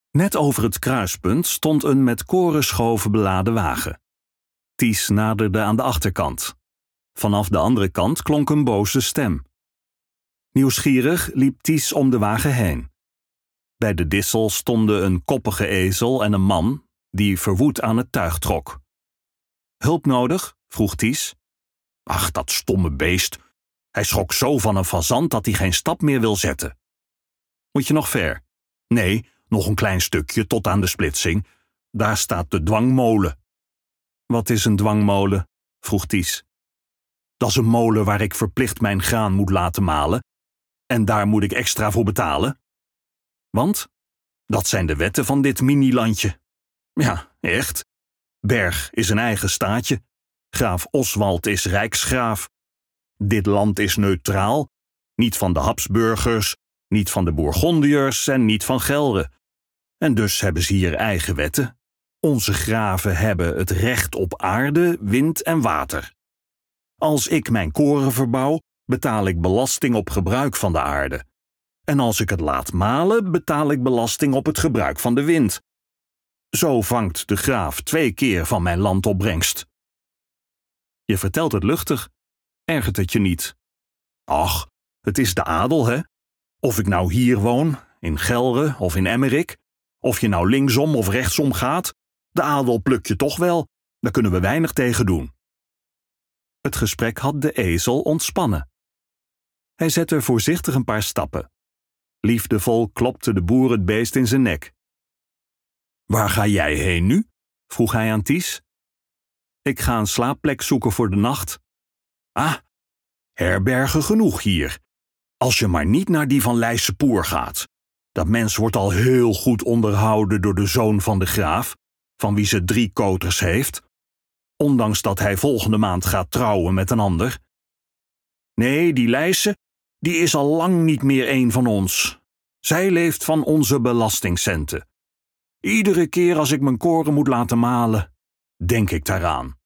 Net over het kruispunt stond een met korenschoven beladen wagen. Ties naderde aan de achterkant. Vanaf de andere kant klonk een boze stem. Nieuwsgierig liep Ties om de wagen heen. Bij de dissel stonden een koppige ezel en een man die verwoed aan het tuig trok. Hulp nodig? Vroeg Ties. Ach, dat stomme beest. Hij schrok zo van een fazant dat hij geen stap meer wil zetten. Moet je nog ver? Nee, nog een klein stukje tot aan de splitsing. Daar staat de dwangmolen. Wat is een dwangmolen? Vroeg Ties. Dat is een molen waar ik verplicht mijn graan moet laten malen. En daar moet ik extra voor betalen. Want? Dat zijn de wetten van dit minilandje. Ja, echt. Berg is een eigen staatje. Graaf Oswald is rijksgraaf. Dit land is neutraal. Niet van de Habsburgers, niet van de Bourgondiërs en niet van Gelre. En dus hebben ze hier eigen wetten. Onze graven hebben het recht op aarde, wind en water. Als ik mijn koren verbouw, betaal ik belasting op gebruik van de aarde. En als ik het laat malen, betaal ik belasting op het gebruik van de wind. Zo vangt de graaf 2 keer van mijn landopbrengst. Je vertelt het luchtig. Ergert het je niet? Ach, het is de adel, hè? Of ik nou hier woon, in Gelre of in Emmerik, of je nou linksom of rechtsom gaat, de adel pluk je toch wel, daar kunnen we weinig tegen doen. Het gesprek had de ezel ontspannen. Hij zette voorzichtig een paar stappen. Liefdevol klopte de boer het beest in zijn nek. Waar ga jij heen nu? Vroeg hij aan Ties. Ik ga een slaapplek zoeken voor de nacht. Ah, herbergen genoeg hier. Als je maar niet naar die van Leijsepoer gaat. Dat mens wordt al heel goed onderhouden door de zoon van de graaf, van wie ze 3 koters heeft, ondanks dat hij volgende maand gaat trouwen met een ander. Nee, die Leijse, die is al lang niet meer een van ons. Zij leeft van onze belastingcenten. Iedere keer als ik mijn koren moet laten malen, denk ik daaraan.